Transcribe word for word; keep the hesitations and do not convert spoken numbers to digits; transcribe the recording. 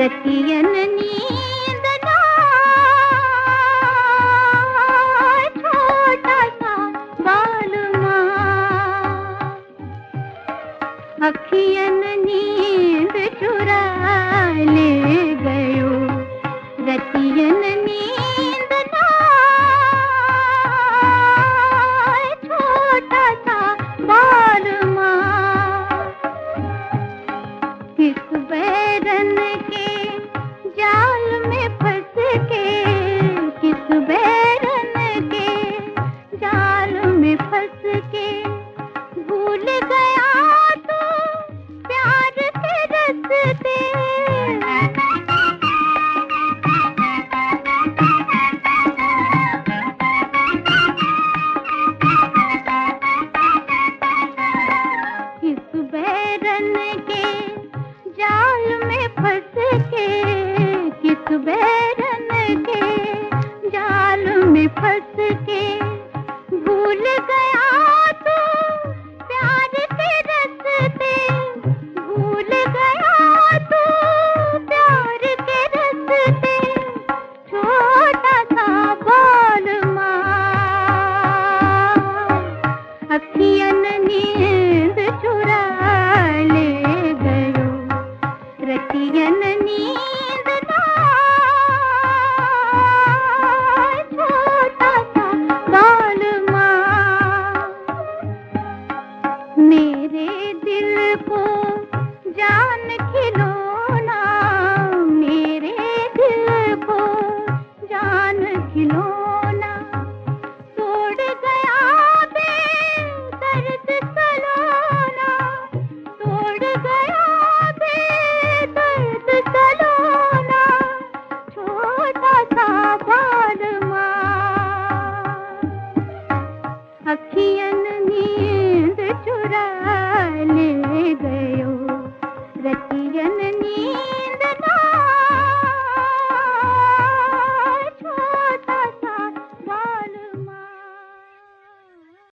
रतियन नींद ना छोटा सा बालमा अखियन नींद चुरा ले गयो रतियन नींद ना छोटा सा बालमा किस बैरन के जाल में फंस के किस बैरन के जाल में फंस के भूल गया तो प्यार के रस्ते किस बैरन के जाल में फंस के किस बैरन के जाल में फंस के भूल गया तो प्यार के रस्ते भूल गया तो प्यार के रस्ते छोटा सा बालमा अखियन नींद चुरा ले गयो रतियन नींद ना छोटा सा बालमा मेरे दिल को जान खिलौना मेरे दिल को जान खिलौना तोड़ गया बेदर्द सलोना तोड़ गया बेदर्द सलोना छोटा सा बालमा अखियन नींद चुरा ले गयो रतियन नींद